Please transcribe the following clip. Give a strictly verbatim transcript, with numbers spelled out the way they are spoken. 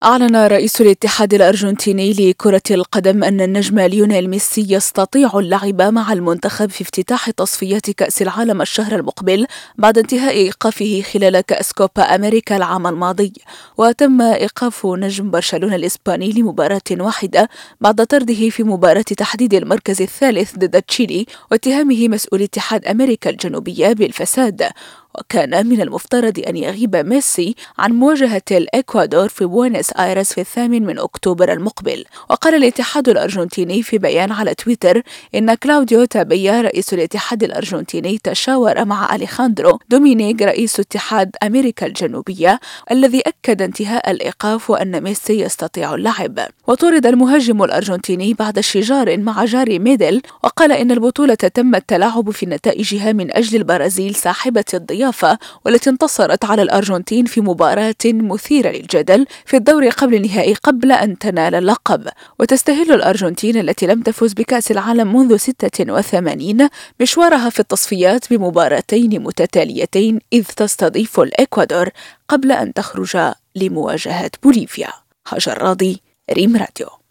أعلن رئيس الاتحاد الأرجنتيني لكرة القدم أن النجم ليونيل ميسي يستطيع اللعب مع المنتخب في افتتاح تصفيات كأس العالم الشهر المقبل بعد انتهاء إيقافه خلال كأس كوبا أمريكا العام الماضي. وتم إيقاف نجم برشلونة الإسباني لمباراة واحدة بعد طرده في مباراة تحديد المركز الثالث ضد تشيلي واتهامه مسؤول اتحاد أمريكا الجنوبية بالفساد. وكان من المفترض أن يغيب ميسي عن مواجهة الإكوادور في بوينس آيرس في الثامن من أكتوبر المقبل. وقال الاتحاد الأرجنتيني في بيان على تويتر إن كلاوديو تابيا رئيس الاتحاد الأرجنتيني تشاور مع أليخاندرو دومينيغ رئيس اتحاد أمريكا الجنوبية الذي أكد انتهاء الإيقاف وأن ميسي يستطيع اللعب. وطرد المهاجم الأرجنتيني بعد شجار مع جاري ميدل، وقال إن البطولة تم التلاعب في نتائجها من أجل البرازيل صاحبة الضيافة والتي انتصرت على الأرجنتين في مباراة مثيرة للجدل في الدور قبل النهائي قبل أن تنال اللقب. وتستهل الأرجنتين التي لم تفز بكأس العالم منذ ستة وثمانين مشوارها في التصفيات بمباراتين متتاليتين إذ تستضيف الإكوادور قبل أن تخرج لمواجهة بوليفيا. هاجر راضي، ريم راديو.